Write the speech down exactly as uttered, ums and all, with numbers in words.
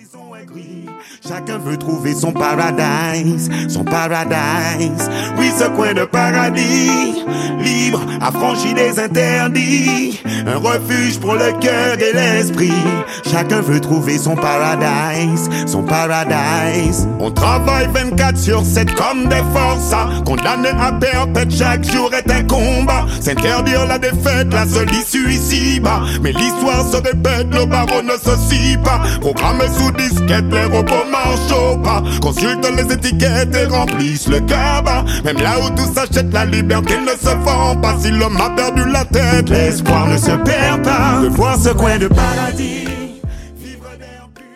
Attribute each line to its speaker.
Speaker 1: sont aigris. Chacun veut trouver son paradise, son paradise. Oui, ce coin de paradis, libre, affranchi des interdits. Un refuge pour le cœur et l'esprit. Chacun veut trouver son paradise, son paradise. On travaille vingt-quatre sur sept comme des forçats. Condamné à perpète, chaque jour est un combat. S'interdire la défaite, la seule issue ici-bas. Mais l'histoire se répète, nos barreaux ne se scient pas. Programmés sous disquette, les robots marchent au pas. Consulte les étiquettes et remplissent le cabas. Même là où tout s'achète, la liberté ne se vend pas. Si l'homme a perdu la tête, l'espoir ne se perd pas. De voir ce coin de paradis,